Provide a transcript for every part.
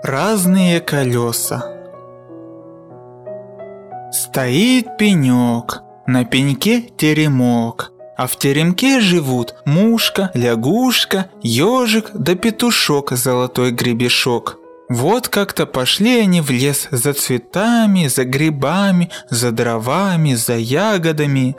Разные колеса. Стоит пенек, на пеньке теремок, а в теремке живут мушка, лягушка, ежик да петушок золотой гребешок. Вот как-то пошли они в лес за цветами, за грибами, за дровами, за ягодами.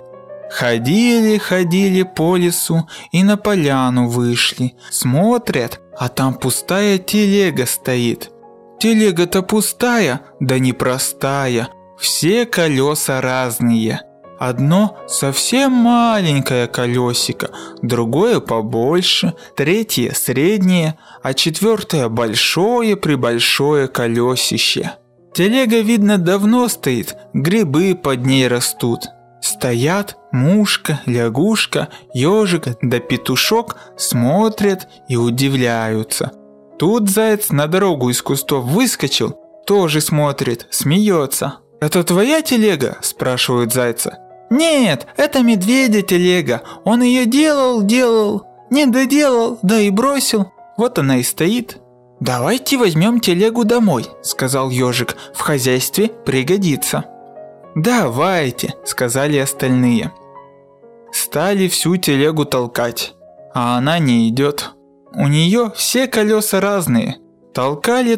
Ходили по лесу и на поляну вышли. Смотрят, а там пустая телега стоит. Телега-то пустая, да непростая. Все колеса разные. Одно совсем маленькое колесико, другое побольше, третье среднее, а четвертое большое-пребольшое колесище. Телега, видно, давно стоит, грибы под ней растут. Стоят мушка, лягушка, ежик да петушок, смотрят и удивляются. Тут заяц на дорогу из кустов выскочил, тоже смотрит, смеется. «Это твоя телега?» – спрашивают зайца. «Нет, это медведя телега. Он ее делал, не доделал, да и бросил. Вот она и стоит». «Давайте возьмем телегу домой», – сказал ежик. «В хозяйстве пригодится». «Давайте», – сказали остальные. Стали всю телегу толкать, а она не идет. У нее все колеса разные. Толкали,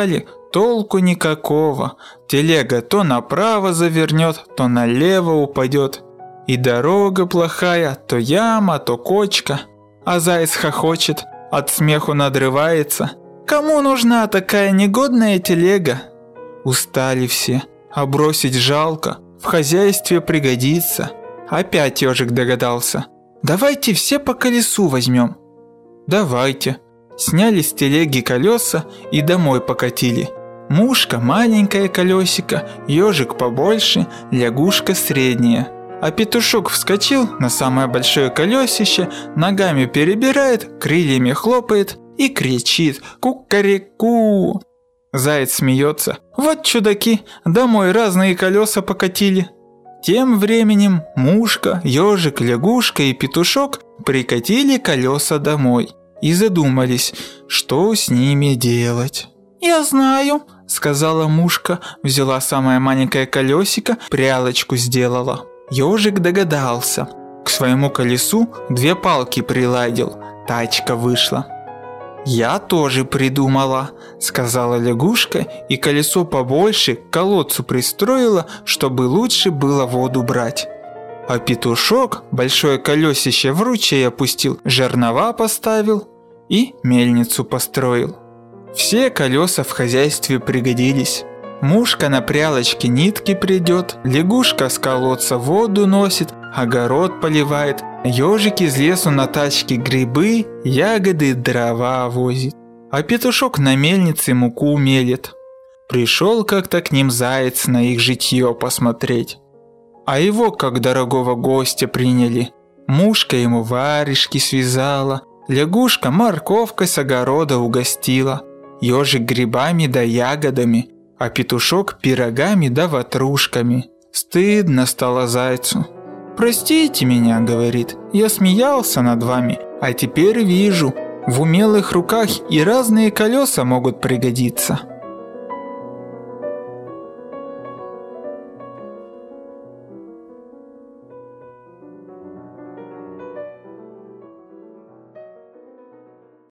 толку никакого. Телега то направо завернет, то налево упадет. И дорога плохая, то яма, то кочка. А заяц хохочет, от смеху надрывается. Кому нужна такая негодная телега? Устали все, а бросить жалко, в хозяйстве пригодится. Опять ежик догадался. «Давайте все по колесу возьмем». «Давайте». Сняли с телеги колеса и домой покатили. Мушка маленькое колесико, ежик побольше, лягушка средняя. А петушок вскочил на самое большое колесище, ногами перебирает, крыльями хлопает и кричит «Ку-ка-ре-ку!». Заяц смеется. «Вот чудаки, домой разные колеса покатили». Тем временем мушка, ежик, лягушка и петушок прикатили колеса домой и задумались, что с ними делать. «Я знаю», – сказала мушка, взяла самое маленькое колесико, прялочку сделала. Ежик догадался. К своему колесу 2 палки приладил, тачка вышла. «Я тоже придумала», – сказала лягушка, и колесо побольше к колодцу пристроила, чтобы лучше было воду брать. А петушок большое колесище в ручей опустил, жернова поставил и мельницу построил. Все колеса в хозяйстве пригодились. Мушка на прялочке нитки придет, лягушка с колодца воду носит, огород поливает, ежик из лесу на тачке грибы, ягоды, дрова возит, а петушок на мельнице муку мелет. Пришел как-то к ним заяц на их житье посмотреть. А его как дорогого гостя приняли. Мушка ему варежки связала, лягушка морковкой с огорода угостила, ежик грибами да ягодами, а петушок пирогами да ватрушками. Стыдно стало зайцу. «Простите меня, — говорит, — я смеялся над вами, а теперь вижу, в умелых руках и разные колеса могут пригодиться».